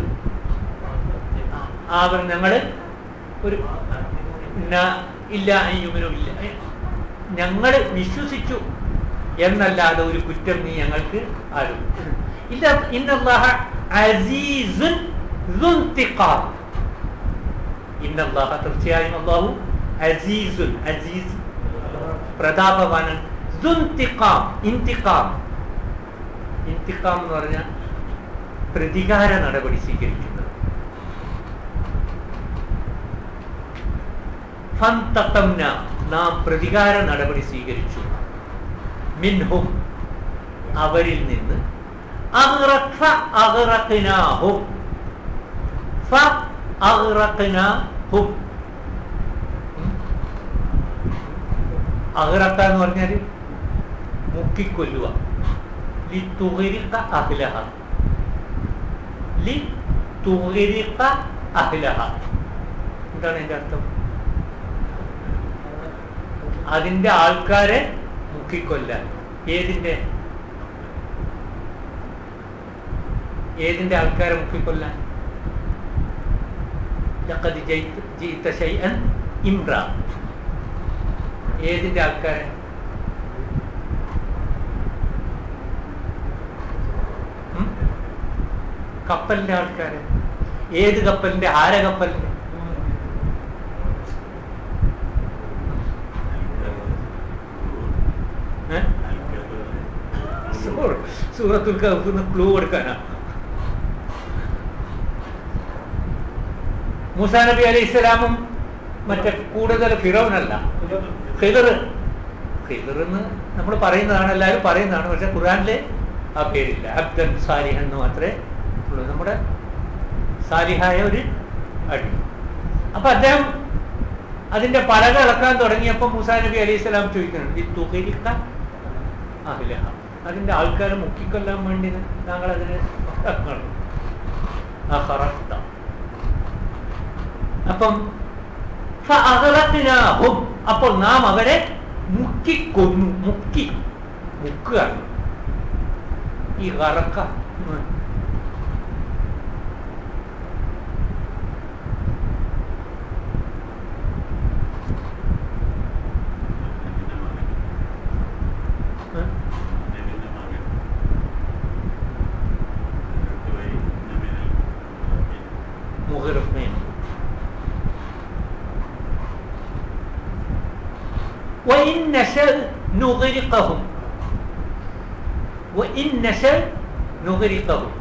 S1: അവർ ഞങ്ങള് ഒരു ഇല്ല യുമിനുമില്ല, ഞങ്ങൾ വിശ്വസിച്ചു എന്നല്ലാതെ ഒരു കുറ്റം നീ ഞങ്ങൾക്ക് ആരോപിക്കും ഇല്ല. ഇന്നല്ലാഹ അസീസുൻ ദുൻതിഖാം, ഇന്നല്ലാഹ തീർച്ചയായും അല്ലാഹു അസീസുൻ, അസീസ് പ്രതാപവാനൻ, ദുൻതിഖാം ഇന്തിഖാം, ഇന്തിഖാം എന്ന് പറഞ്ഞാൽ പ്രതികാര നടപടി സ്വീകരിക്കുന്നത്. ഫന്തഖംന, നാം പ്രതികാര നടപടി സ്വീകരിച്ചു. മിൻഹും, അവരിൽ നിന്ന്. അഗ്റഖ അഗ്റഖനാഹും, ഫ അഗ്റഖനാഹും. അഗ്റഖ എന്ന് പറഞ്ഞാൽ മുക്കിക്കൊല്ലുക. ലിതുഗ്രിഖ അഹ്ലഹ, ലിതുഗ്രിഖ അഹ്ലഹ. എന്താണ് അതിന്റെ അർത്ഥം? അതിന്റെ ആൾക്കാരെ മുക്കിക്കൊല്ലാൻ. ഏതിന്റെ ഏതിന്റെ ആൾക്കാരെ മുക്കിക്കൊല്ലാൻ? ലഖദ് ജിഇത ശൈഅൻ ഇംറാ, ഏതിന്റെ ആൾക്കാരെ? കപ്പലിന്റെ ആൾക്കാരെ. ഏത് കപ്പലിന്റെ? ആര കപ്പലിന്റെ? സൂറത്തുൽ കഹ്ഫിന് ക്ലൂ കൊടുക്കാനാ. മൂസാ നബി അലൈഹി സ്വലാമും മറ്റേ കൂടുതൽ ഫിറൗനല്ല, ഖിദർ. ഖിദർ എന്ന് നമ്മൾ പറയുന്നതാണ്, എല്ലാവരും പറയുന്നതാണ്. പക്ഷെ ഖുർആനിലെ ആ പേരില്ല. അബ്ദൻ സാലിഹ് എന്ന് മാത്രമേ ഉള്ളൂ, നമ്മുടെ സാലിഹായ ഒരു അടി. അപ്പൊ അദ്ദേഹം അതിന്റെ പലക ഇളക്കാൻ തുടങ്ങിയപ്പോൾ മൂസാ നബി അലൈഹി സ്വലാം ചോദിക്കുന്നുണ്ട്, അഹ്ലഹ, അതിന്റെ ആൾക്കാരെ മുക്കിക്കൊല്ലാൻ വേണ്ടി താങ്കൾ അതിന് അപ്പം അപ്പോൾ നാം അവരെ മുക്കിക്കൊന്നു. മുക്കി, മുക്കുകയാണ്. ഈ ഗറഖ مغرقين. وإن نشأ نغرقهم، وإن نشأ نغرقهم،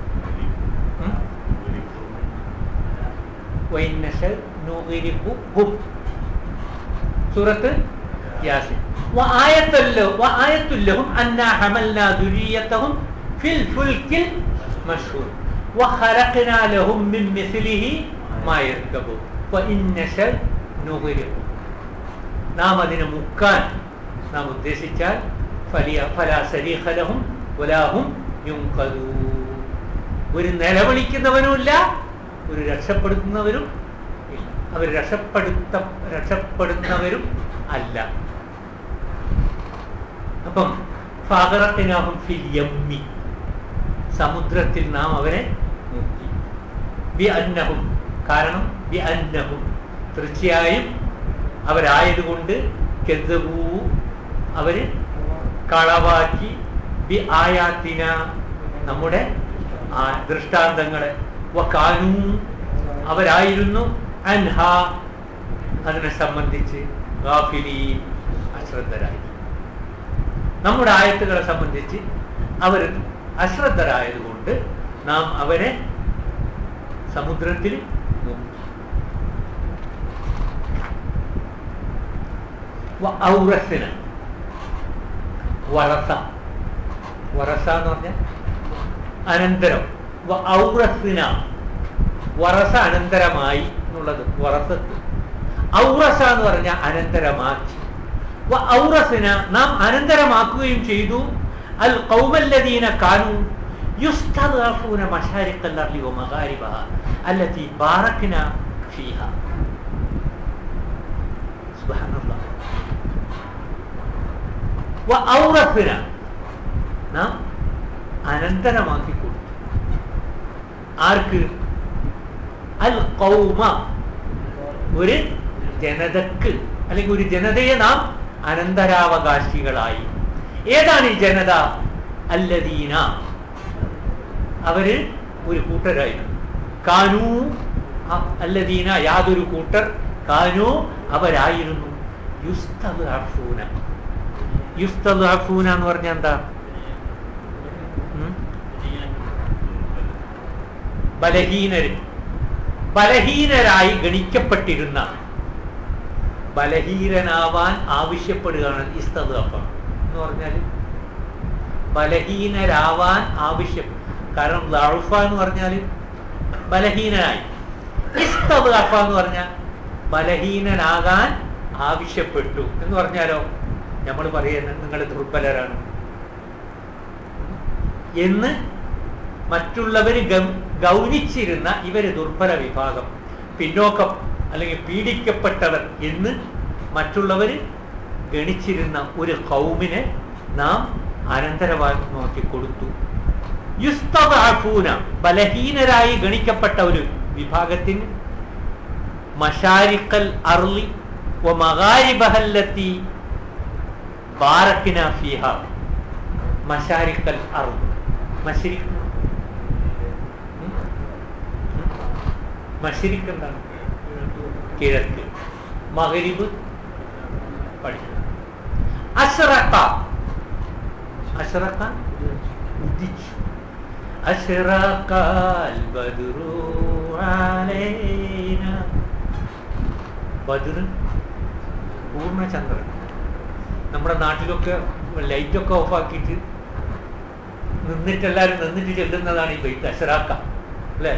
S1: وإن نشأ نغرقهم. സൂറത്ത് യാസീൻ. വആയത്തുല്ല വആയത്തുല്ലഹും അന്നാ ഹമൽനാ ദുരിയതഹും ഫിൽ ഫുൽകിൽ മഷ്ഹൂർ വഖലഖനാ ലഹും മിൻ മിസ്ലിഹി മാ യർകബൂൻ വഇൻ നശൽ നുഗ്രിഖും. നാം അതിനെ മുക്കാൻ നാം ഉദ്ദേശിച്ചാൽ ഫലിയ ഫലാ സരീഖ ലഹും വലാ ഹും യുൻഖദൂൻ. ഒരു നിലവിളിക്കുന്നവനുമില്ല, ഒരു രക്ഷപ്പെടുത്തുന്നവരും ഇല്ല. അവർ രക്ഷപ്പെടുത്ത രക്ഷപ്പെടുന്നവരും അല്ല. അപ്പം ഫഅഗ്റഖ്നാഹും ഫിൽ യമ്മി, സമുദ്രത്തിൽ നാം അവരെ മുക്കി. ബിഅന്നഹും, കാരണം ബിഅന്നഹും, തീർച്ചയായും അവരായതുകൊണ്ട്, കെദ്ദബൂ, അവര് കളവാക്കി, ബി ആയാത്തിന, നമ്മുടെ ദൃഷ്ടാന്തങ്ങളെ, വകാനൂ, അവരായിരുന്നു, അൻഹ, അതിനെ സംബന്ധിച്ച്, ഗാഫിലീൻ, അശ്രദ്ധരായി. നമ്മുടെ ആയത്തുകളെ സംബന്ധിച്ച് അവർ അശ്രദ്ധരായതുകൊണ്ട് നാം അവരെ സമുദ്രത്തിൽ മുക്കി. ഔറസിന, വറസ, വറസ എന്ന് പറഞ്ഞാൽ അനന്തരം. ഔറസിന, വറസ അനന്തരമായി എന്നുള്ളത് വറസത്ത്. ഔറസ എന്ന് പറഞ്ഞാൽ അനന്തരമാക്കി. ഔറസിന, നാം അനന്തരമാക്കുകയും ചെയ്തു, അൽ ഖൗമല്ലദീന കാനൂ യുസ്തദ്അഫൂന മശാരിഖൽ അർളി വമഗാരിബഹ അല്ലതി ബാറക്നാ ഫീഹാ. സുബ്ഹാനല്ലാഹ്. വഔറസിന, നാം അനന്തരമാക്കി കൊടുത്തു. ആർക്ക്? അൽ ഖൗമ, ഒരു ജനതക്ക്, അല്ലെങ്കിൽ ഒരു ജനതയെ നാം അനന്തരാവകാശികളായി. ഏതാണ് ഈ ജനത? അല്ലദീന, അവര് ഒരു കൂട്ടരായിരുന്നു. കാനൂ, അല്ലദീന, യാതൊരു കൂട്ടർ, കാനൂ, അവരായിരുന്നു, യുസ്തദ്അഫൂന. യുസ്തദ്അഫൂന എന്ന് പറഞ്ഞാൽ എന്താ? ബലഹീനര്, ബലഹീനരായി ഗണിക്കപ്പെട്ടിരുന്ന, ബലഹീനനാവാൻ ആവശ്യപ്പെടുകയാണ് ഇസ്തദ്അഫ എന്ന് പറഞ്ഞാൽ. ബലഹീനരാവാൻ ആവശ്യം, കാരണം ദഅഫ എന്ന് പറഞ്ഞാൽ ബലഹീനനായി, ഇസ്തദ്അഫ എന്ന് പറഞ്ഞാൽ ബലഹീനനാകാൻ ആവശ്യപ്പെട്ടു എന്ന് പറഞ്ഞാലോ നമ്മൾ പറയുന്നത് നിങ്ങൾ ദുർബലരാണ് എന്ന് മറ്റുള്ളവര് ഗൗനിച്ചിരുന്ന ഇവര് ദുർബല വിഭാഗം, പിന്നോക്കം അല്ലെങ്കിൽ പീഡിക്കപ്പെട്ടവർ എന്ന് മറ്റുള്ളവർ ഗണിച്ചിരുന്ന ഒരു ഖൗമിനെ നാം അനന്തരമാക്കി കൊടുത്തു. യുസ്തദ്അഫൂന, ബലഹീനരായി ഗണിക്കപ്പെട്ട ഒരു വിഭാഗത്തിന്, മശാരിഖൽ അർളി വമഗാരിബഹ അല്ലതി ബാറക്നാ ഫീഹാ. മശാരിഖൽ അർള്, മശ്രിഖ്, മശ്രിഖ് എന്താണ്? കിഴക്ക്. മഗ്രിബ് പടിഞ്ഞാറ്. അശ്റഖ, അശ്റഖ ഉദിച്ചു. അശ്റഖൽ ബദ്റു അലൈനാ, ബദ്ർ പൂർണ്ണചന്ദ്രൻ. നമ്മുടെ നാട്ടിലൊക്കെ ലൈറ്റൊക്കെ ഓഫാക്കിയിട്ട് നിന്നിട്ട് എല്ലാവരും നിന്നിട്ട് ചെല്ലുന്നതാണ് ഈ ബൈത്ത് അശ്റഖ, അല്ലേ?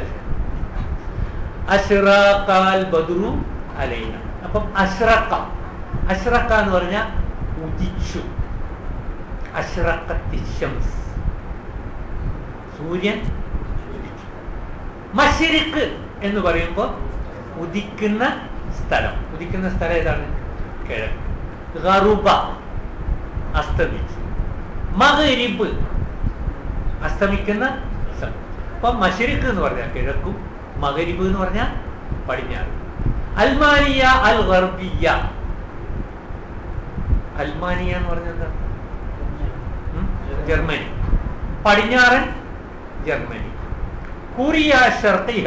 S1: അശ്റഖൽ ബദ്റു അലൈന. അപ്പം അശ്റഖ, അശ്റഖ എന്ന് പറഞ്ഞാൽ ഉദിച്ചു. അശ്റഖത്തി ശംസ്, സൂര്യൻ ഉദിച്ചു. മശ്രിഖ് എന്ന് പറയുമ്പോൾ ഉദിക്കുന്ന സ്ഥലം. ഉദിക്കുന്ന സ്ഥലം ഏതാണ്? കിഴക്ക്. ഗറുബ, അസ്തമിച്ചു. മഗ്രിബ്, അസ്തമിക്കുന്ന സ്ഥലം. അപ്പം മശ്രിഖ് എന്ന് പറഞ്ഞാൽ കിഴക്കും, മഗ്രിബ് എന്ന് പറഞ്ഞാൽ പടിഞ്ഞാറ്. അൽമാനിയ അൽ ഗർബിയ, അൽമാനിയ എന്ന് പറഞ്ഞാൽ എന്താ? ജർമ്മനി. പടിഞ്ഞാറൻ ജർമ്മനി. കൂറിയ ഷർഖിയ,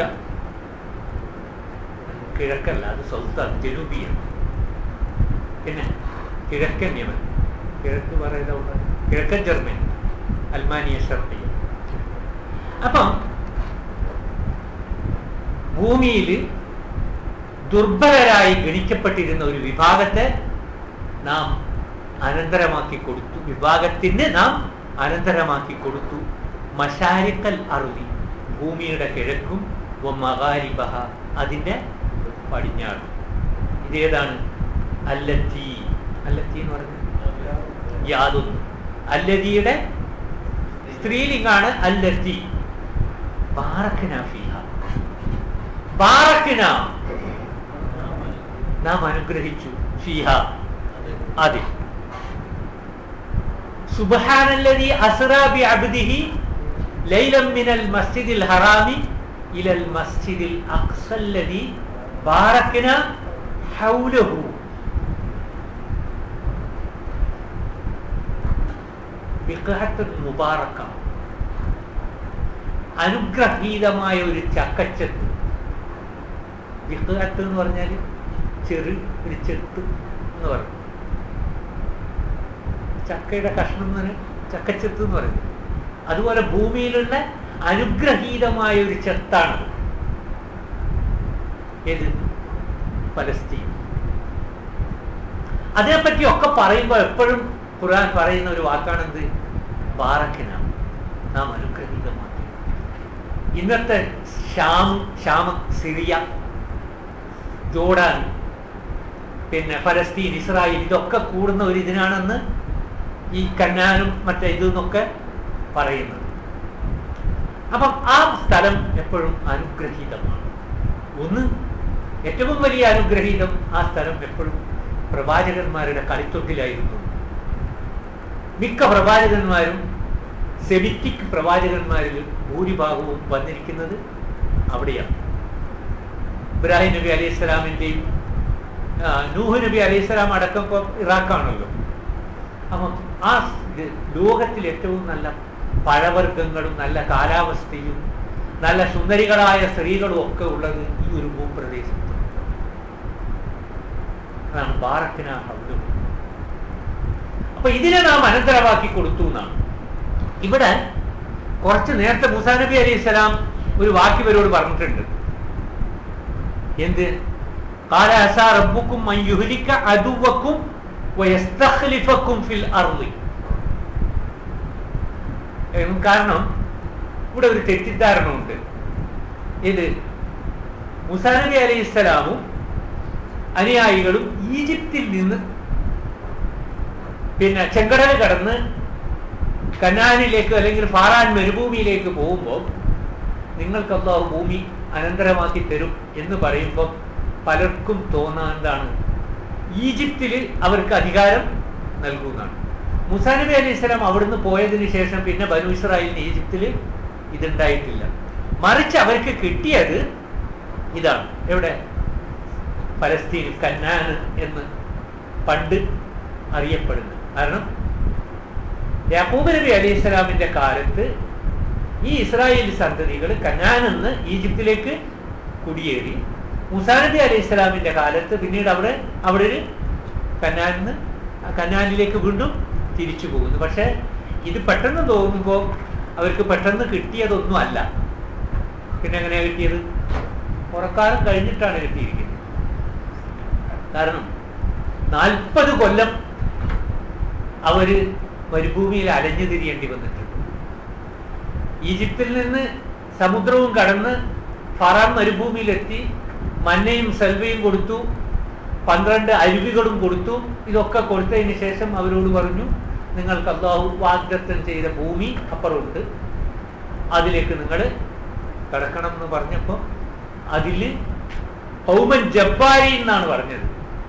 S1: കിഴക്കല്ല, അത് സൗത്താണ്, ജനൂബിയാണ്. പിന്നെ കിഴക്കൻ യമൻ, കിഴക്ക് പറയുന്നത് കിഴക്കൻ ജർമ്മനി, അൽമാനിയ ഷർഖിയ. അപ്പം ഭൂമിയിൽ ദുർബലരായി ഗണിക്കപ്പെട്ടിരുന്ന ഒരു വിഭാഗത്തെ നാം അനന്തരമാക്കി കൊടുത്തു, വിഭാഗത്തിന് നാം അനന്തരമാക്കി കൊടുത്തു. മശാരിക്കൽ അറുതി, ഭൂമിയുടെ കിഴക്കും, മഗാരിബഹ, അതിൻ്റെ പടിഞ്ഞാറും. ഇതേതാണ് അല്ലത്തി. അല്ലത്തി എന്ന് പറഞ്ഞത് യാതൊന്നും. അല്ലതിയുടെ സ്ത്രീലിംഗാണ് അല്ലത്തി. ബാറക്ന ഫീഹ, ബാറക്ന നാം അനുഗ്രഹിച്ചു, ഫീഹ അതിൽ. സുബ്ഹാനല്ലദീ അസ്റാ ബിഅബ്ദിഹി ലൈലൻ മിനൽ മസ്ജിദിൽ ഹറാമി ഇലൽ മസ്ജിദിൽ അഖ്സല്ലദീ ബാറക്ന ഹൗലഹു. ബിഖഅത്തുൻ മുബാറക, അനുഗ്രഹീതമായ ഒരു ചക്കച്ചെത്ത്. ബിഖഅത്ത് എന്ന് പറഞ്ഞാൽ ചെറു ഒരു ചെത്ത് എന്ന് പറയും. ചക്കയുടെ കഷ്ണം എന്ന് ചക്കച്ചെത്ത് എന്ന് പറയും. അതുപോലെ ഭൂമിയിലുള്ള അനുഗ്രഹീതമായ ഒരു ചെത്താണത്. ഏത്? പലസ്തീൻ. അതിനെപ്പറ്റി ഒക്കെ പറയുമ്പോൾ എപ്പോഴും ഖുർആൻ പറയുന്ന ഒരു വാക്കാണെന്ത്? ബാറക്ന, നാം അനുഗ്രഹീതമാക്കി. ഇന്നത്തെ ഷാം, ഷാം, സിറിയ, ജോർഡാൻ, പിന്നെ ഫലസ്തീൻ, ഇസ്രായേൽ, ഇതൊക്കെ കൂടുന്ന ഒരു ഇതിനാണെന്ന് ഈ കന്നാനും മറ്റേ ഇതെന്നൊക്കെ പറയുന്നത്. അപ്പം ആ സ്ഥലം എപ്പോഴും അനുഗ്രഹീതമാണ്. ഒന്ന് ഏറ്റവും വലിയ അനുഗ്രഹീതം, ആ സ്ഥലം എപ്പോഴും പ്രവാചകന്മാരുടെ കളിത്തൊട്ടിലായിരുന്നു. മിക്ക പ്രവാചകന്മാരും സെമിറ്റിക് പ്രവാചകന്മാരിൽ ഭൂരിഭാഗവും വന്നിരിക്കുന്നത് അവിടെയാണ്. ഇബ്രാഹിം നബി അലൈഹി സ്വലാമിൻ്റെയും നൂഹ് നബി അലൈഹി സ്വലാം അടക്കം ഇപ്പോൾ ഇറാഖാണല്ലോ. അപ്പം ആ ലോകത്തിൽ ഏറ്റവും നല്ല പഴവർഗ്ഗങ്ങളും നല്ല കാലാവസ്ഥയും നല്ല സുന്ദരികളായ സ്ത്രീകളും ഒക്കെ ഉള്ളത് ഈ ഒരു ഭൂപ്രദേശത്ത്. അതാണ് ബാറക്ന ഹൗലഹു. അപ്പൊ ഇതിനെ നാം അനന്തരമാക്കി കൊടുത്തു എന്നാണ്. ഇവിടെ കുറച്ച് നേരത്തെ മൂസാ നബി അലൈഹി സ്വലാം ഒരു വാക്ക് ഇവരോട് പറഞ്ഞിട്ടുണ്ട്. എന്ത്? ഖാല അസാ റബ്ബുക്കും അൻ യുഹ്ലിക അദുവക്കും വയസ്തഖ്ലിഫക്കും ഫിൽ അർളി. കാരണം ഇവിടെ ഒരു തെറ്റിദ്ധാരണ ഉണ്ട്. ഇത് മൂസാ നബി അലൈഹി സ്വലാമും അനുയായികളും ഈജിപ്തിൽ നിന്ന് പിന്നെ ചെങ്കടൽ കടന്ന് കനാനിലേക്ക് അല്ലെങ്കിൽ ഫാറാൻ മരുഭൂമിയിലേക്ക് പോകുമ്പോൾ നിങ്ങൾക്ക് അല്ലാഹു ഭൂമി അനന്തരമാക്കി തരും എന്ന് പറയുമ്പോൾ പലർക്കും തോന്നാൻ എന്താണ്? ഈജിപ്തിൽ അവർക്ക് അധികാരം നൽകുന്നതാണ്. മൂസാ നബി അലൈഹി സ്വലാം അവിടുന്ന് പോയതിന് ശേഷം പിന്നെ ബനു ഇസ്രായേലിന് ഈജിപ്തിൽ ഇതുണ്ടായിട്ടില്ല. മറിച്ച് അവർക്ക് കിട്ടിയത് ഇതാണ്. എവിടെ? പലസ്തീൻ, കന്നാൻ എന്ന് പണ്ട് അറിയപ്പെടുന്നത്. കാരണം യാക്കൂബ് നബി അലൈഹി സ്വലാമിന്റെ കാലത്ത് ഈ ഇസ്രായേൽ സന്തതികൾ കനാൻ നിന്ന് ഈജിപ്തിലേക്ക് കുടിയേറി. മൂസാ നബി അലൈഹി സ്വലാമിന്റെ കാലത്ത് പിന്നീട് അവിടെ അവിടെ ഒരു കനാനിന്ന് കനാനിലേക്ക് വീണ്ടും തിരിച്ചു പോകുന്നു. പക്ഷെ ഇത് പെട്ടെന്ന് തോന്നുമ്പോൾ അവർക്ക് പെട്ടെന്ന് കിട്ടിയതൊന്നും അല്ല. പിന്നെ എങ്ങനെയാണ് കിട്ടിയത്? കുറക്കാലം കഴിഞ്ഞിട്ടാണ് കിട്ടിയിരിക്കുന്നത്. കാരണം നാൽപ്പത് കൊല്ലം അവര് മരുഭൂമിയിൽ അലഞ്ഞു തിരിയേണ്ടി വന്നിട്ടുണ്ട്. ഈജിപ്തിൽ നിന്ന് സമുദ്രവും കടന്ന് ഫറാൻ മരുഭൂമിയിലെത്തി. മന്നയും സൽവയും കൊടുത്തു, പന്ത്രണ്ട് അരുവികളും കൊടുത്തു. ഇതൊക്കെ കൊടുത്തതിന് ശേഷം അവരോട് പറഞ്ഞു, നിങ്ങൾക്ക് അല്ലാഹു വാഗ്ദത്തം ചെയ്ത ഭൂമി അപ്പുറമുണ്ട്, അതിലേക്ക് നിങ്ങൾ കടക്കണം എന്ന് പറഞ്ഞപ്പോൾ അതിൽ ഖൗമൻ ജബ്ബാരി എന്നാണ് പറഞ്ഞത്.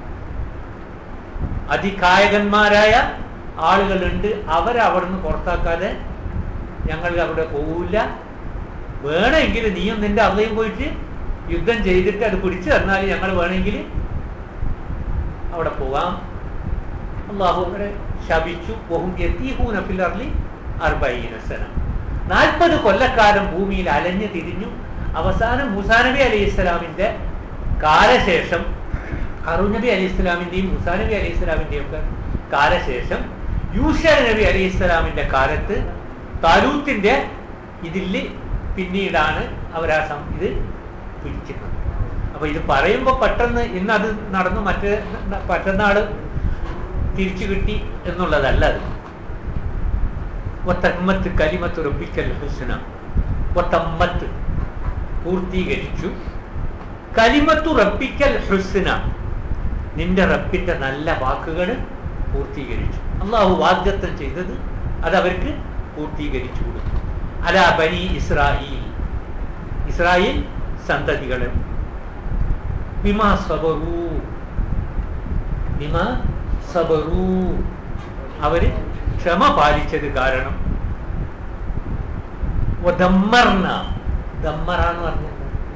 S1: അതികായകന്മാരായ ആളുകളുണ്ട്, അവരവിടുന്ന് പുറത്താക്കാതെ ഞങ്ങൾ അവിടെ പോവില്ല. വേണമെങ്കിൽ നീയും നിന്റെ അള്ളയും പോയിട്ട് യുദ്ധം ചെയ്തിട്ട് അത് പിടിച്ചു തന്നാൽ ഞങ്ങൾ വേണമെങ്കിൽ അവിടെ പോവാം. അല്ലാഹു അവരെ ശപിച്ചു. വഹും യതീഹൂന ഫിൽ അർളി അർബഈന സന. നാൽപ്പത് കൊല്ലക്കാലം ഭൂമിയിൽ അലഞ്ഞു തിരിഞ്ഞു. അവസാനം മൂസാ നബി അലൈഹി സ്വലാമിന്റെ കാലശേഷം, ഹാറൂൻ നബി അലൈഹി സ്വലാമിന്റെയും മൂസാ നബി അലൈഹി സ്വലാമിന്റെയും ഒക്കെ കാലശേഷം യൂശ നബി അലൈഹി സ്വലാമിന്റെ കാലത്ത് താലൂത്തിന്റെ ഇതിൽ പിന്നീടാണ് അവർ ആ സം ഇത് പിടിച്ചിട്ടുള്ളത്. അപ്പൊ ഇത് പറയുമ്പോൾ പെട്ടെന്ന് ഇന്ന് അത് നടന്നു, മറ്റേ മറ്റന്നാള് തിരിച്ചു കിട്ടി എന്നുള്ളതല്ല അത്. വതമ്മത്ത് കലിമത്തു റബ്ബിക്കൽ ഹുസ്ന, വതമ്മത്ത് പൂർത്തീകരിച്ചു, കലിമത്തു റബ്ബിക്കൽ ഹുസ്ന നിന്റെ റബ്ബിന്റെ നല്ല വാക്കുകൾ പൂർത്തീകരിച്ചു. അള്ളാഹു വാഗ്ദത്തം ചെയ്തത് അത് അവർക്ക് പൂർത്തീകരിച്ചു കൊടുത്തു. അലാ ബനി ഇസ്രായീൽ, ഇസ്രായേൽ സന്തതികളെ, ബിമാ സബറൂ, ബിമാ സബറൂ അവര് ക്ഷമ പാലിച്ചത് കാരണം. വദമ്മർന, ദമ്മറ എന്ന് പറഞ്ഞു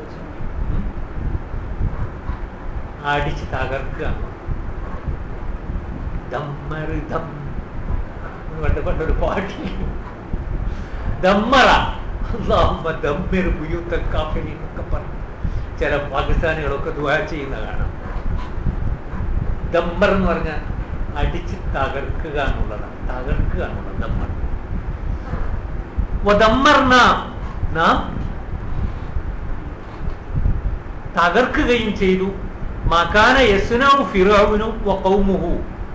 S1: അടിച്ച് തകർക്കുക. ദമ്മർ ദം പണ്ട് പണ്ടൊരു പാട്ട്, ദമ്മറ അല്ലാഹുമ്മ ദമ്മിർ ബുയൂത്തൽ കാഫിരീൻ എന്നൊക്കെ പറഞ്ഞു ചില പാകിസ്ഥാനികളൊക്കെ ദുആ ചെയ്യുന്ന കാണാം. ദമ്മർ എന്ന് പറഞ്ഞാൽ അടിച്ച് തകർക്കുക എന്നുള്ളതാണ്, തകർക്കുക എന്നുള്ളത് ദമ്മർ. വദമ്മർന നാം തകർക്കുകയും ചെയ്തു. മകാന യസ്നഉ ഫിർഔനു വഖൗമുഹു,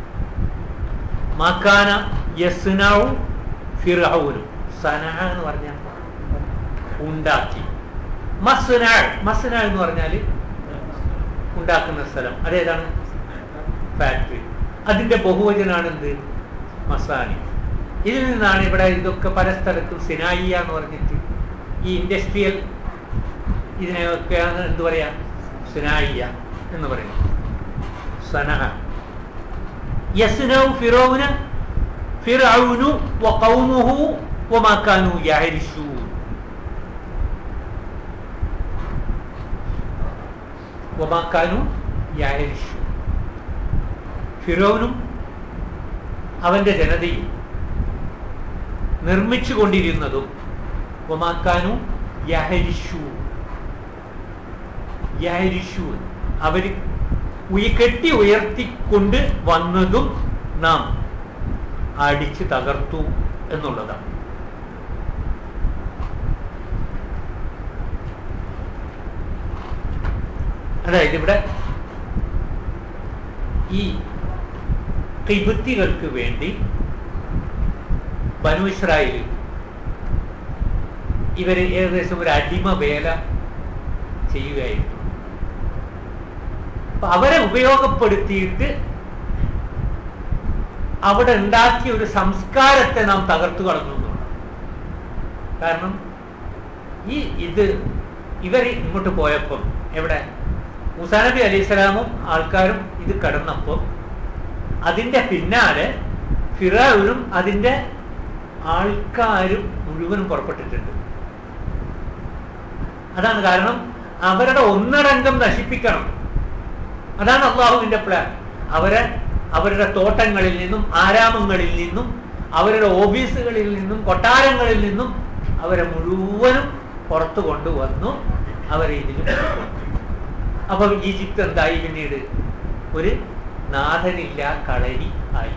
S1: മകാന യസ്നഉ ഫിർഔനു, സനഅ എന്ന് പറഞ്ഞാൽ ഉണ്ടാക്കി. മസ്ന, മസ്ന എന്ന് പറഞ്ഞാൽ ഉണ്ടാക്കുന്ന സ്ഥലം, അതേതാണ്? ഫാക്ടറി. അതിന്റെ ബഹുവചനാണ് എന്ത്? മസാനി. ഇതിൽ നിന്നാണ് ഇവിടെ ഇതൊക്കെ പല സ്ഥലത്തും സിനായിയ എന്ന് പറഞ്ഞിട്ട് ഈ ഇൻഡസ്ട്രിയൽ ഇതിനെയൊക്കെയാണ് എന്ത് പറയാ, സിനായിയ എന്ന് പറയും. സനഅ യസ്നഉ ഫിറൗന ഫിർഔനു വഖൗമുഹു വമാ കാനൂ യഅരിശൂൻ. വമാ കാനൂ യഅരിശൂൻ, ഫിറൗനും അവന്റെ ജനതയും നിർമ്മിച്ചു കൊണ്ടിരുന്നതും വമാ കാനൂ യഅരിശൂൻ, യഅരിശൂൻ അവര് കെട്ടി ഉയർത്തിക്കൊണ്ട് വന്നതും നാം അടിച്ചു തകർത്തു എന്നുള്ളതാണ്. അതായത് ഇവിടെ ഈ ഖിബ്തികൾക്ക് വേണ്ടി ബനൂ ഇസ്രായേൽ ഇവര് ഏകദേശം ഒരു അടിമ വേല ചെയ്യുകയായിരുന്നു. അപ്പൊ അവരെ ഉപയോഗപ്പെടുത്തിയിട്ട് അവിടെ ഉണ്ടാക്കിയ ഒരു സംസ്കാരത്തെ നാം തകർത്തു കളഞ്ഞു. കാരണം ഈ ഇത് ഇവർ ഇങ്ങോട്ട് പോയപ്പം എവിടെ മൂസാ നബി അലൈഹി സ്വലാമും ആൾക്കാരും ഇത് കടന്നപ്പോൾ അതിന്റെ പിന്നാലെ ഫിറഔനും അതിന്റെ ആൾക്കാരും മുഴുവനും പുറപ്പെട്ടിട്ടുണ്ട്. അതാണ് കാരണം, അവരുടെ ഒന്നടങ്കം നശിപ്പിക്കണം. അതാണ് അള്ളാഹുവിന്റെ പ്ലാൻ. അവരെ അവരുടെ തോട്ടങ്ങളിൽ നിന്നും ആരാമങ്ങളിൽ നിന്നും അവരുടെ ഓഫീസുകളിൽ നിന്നും കൊട്ടാരങ്ങളിൽ നിന്നും അവരെ മുഴുവനും പുറത്തു കൊണ്ടുവന്നു അവരെ ഇതിലും. അപ്പം ഈജിപ്ത് എന്തായി? പിന്നീട് ഒരു നാഥനില്ല കളരി ആയി.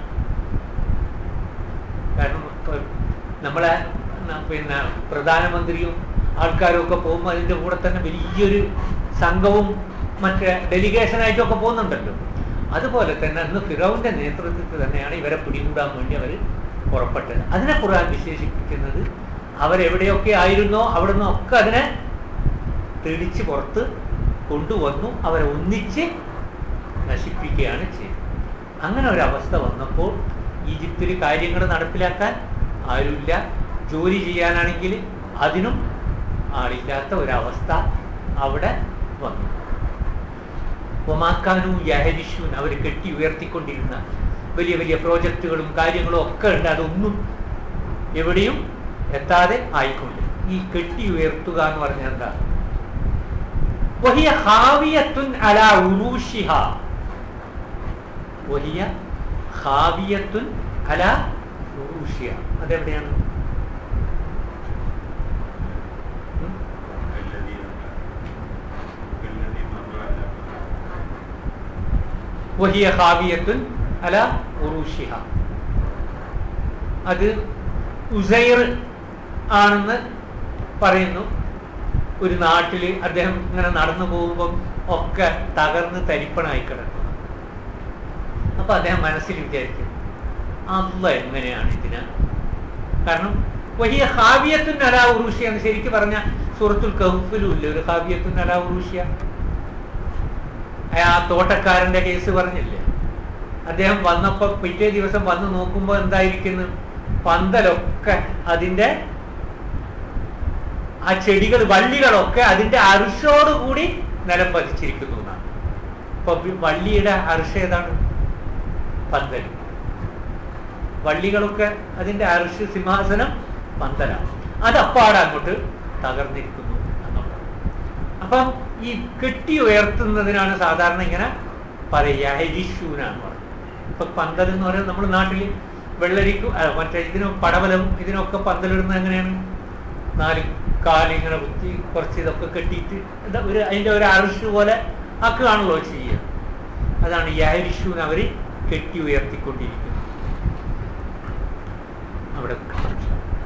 S1: കാരണം നമ്മളെ പിന്നെ പ്രധാനമന്ത്രിയും ആൾക്കാരും ഒക്കെ പോകുമ്പോൾ അതിൻ്റെ കൂടെ തന്നെ വലിയൊരു സംഘവും മറ്റേ ഡെലിഗേഷനായിട്ടൊക്കെ പോകുന്നുണ്ടല്ലോ. അതുപോലെ തന്നെ അന്ന് ഫിറൗന്റെ നേതൃത്വത്തിൽ തന്നെയാണ് ഇവരെ പിടികൂടാൻ വേണ്ടി അവർ പുറപ്പെട്ടത്. അതിനെ ഖുർആൻ വിശേഷിപ്പിക്കുന്നത് അവരെവിടെയൊക്കെ ആയിരുന്നോ അവിടെ നിന്നൊക്കെ അതിനെ തെളിച്ച് പുറത്ത് കൊണ്ടുവന്നു അവരെ ഒന്നിച്ച് നശിപ്പിക്കുകയാണ് ചെയ്തത്. അങ്ങനെ ഒരവസ്ഥ വന്നപ്പോൾ ഈജിപ്തിൽ കാര്യങ്ങൾ നടപ്പിലാക്കാൻ ആരുമില്ല, ജോലി ചെയ്യാനാണെങ്കിൽ അതിനും ആളില്ലാത്ത ഒരവസ്ഥ അവിടെ വന്നു. ഒമാക്കാനും യഹരിശൂൻ അവർ കെട്ടി ഉയർത്തിക്കൊണ്ടിരുന്ന വലിയ വലിയ പ്രോജക്റ്റുകളും കാര്യങ്ങളും ഒക്കെ ഉണ്ട്, അതൊന്നും എവിടെയും എത്താതെ ആയിക്കൊണ്ട്. ഈ കെട്ടി ഉയർത്തുക എന്ന് പറഞ്ഞാൽ എന്താ? വഹിയ ഖാവിയത്തുൻ അലാ ഉറൂഷിഹാ, വഹിയ ഖാവിയത്തുൻ അലാ ഉറൂഷിഹാ. അതെവിടെയാണ്? വഹിയ ഖാവിയത്തുൻ അലാ ഉറൂഷിഹാ. അത് ഉസൈർ ആണെന്ന് പറയുന്നു. ഒരു നാട്ടില് അദ്ദേഹം ഇങ്ങനെ നടന്നു പോകുമ്പം ഒക്കെ തകർന്ന് തരിപ്പണായി കിടക്കും. അപ്പൊ അദ്ദേഹം മനസ്സിൽ വിചാരിക്കും അള്ളാഹ് എങ്ങനെയാണ് ഇതിന്, കാരണം വലിയ ഹാവിയത്തുൻ അലാ ഉറൂഷ്യ എന്ന് ശരിക്കും പറഞ്ഞ സൂറത്തുൽ കഹ്ഫിലും ഇല്ല ഒരു ഹാവിയത്തുൻ അലാ ഉറൂഷ്യ. ആ തോട്ടക്കാരന്റെ കേസ് പറഞ്ഞില്ലേ, അദ്ദേഹം വന്നപ്പോ പിറ്റേ ദിവസം വന്ന് നോക്കുമ്പോ എന്തായിരിക്കുന്നു, പന്തലൊക്കെ അതിന്റെ ആ ചെടികൾ വള്ളികളൊക്കെ അതിന്റെ അർഷോടുകൂടി നിലം പതിച്ചിരിക്കുന്നു എന്നാണ്. അപ്പൊ വള്ളിയുടെ അർഷ ഏതാണ്? പന്തൽ. വള്ളികളൊക്കെ അതിന്റെ അർഷ് സിംഹാസനം പന്തലാണ്. അത് അപ്പാടെ അങ്ങോട്ട് തകർന്നിരിക്കുന്നു എന്നുള്ളത്. അപ്പം ഈ കെട്ടി ഉയർത്തുന്നതിനാണ് സാധാരണ ഇങ്ങനെ പറയുക ഹരിശൂനാന്ന് പറയുന്നത്. ഇപ്പൊ പന്തൽ എന്ന് പറയുന്നത് നമ്മുടെ നാട്ടിൽ വെള്ളരിക്കും മറ്റേ ഇതിനും പടവലം ഇതിനൊക്കെ പന്തലിടുന്നത് എങ്ങനെയാണ്? നാല് കാലിങ്ങനെ കുത്തി കുറച്ച് ഇതൊക്കെ കെട്ടിയിട്ട് എന്താ ഒരു അതിന്റെ ഒരു അർഷ് പോലെ ആക്കുകയാണല്ലോ ചെയ്യുക. അതാണ് യഹരിശൂൻ അവര് കെട്ടി ഉയർത്തിക്കൊണ്ടിരിക്കുന്നത്. അവിടെ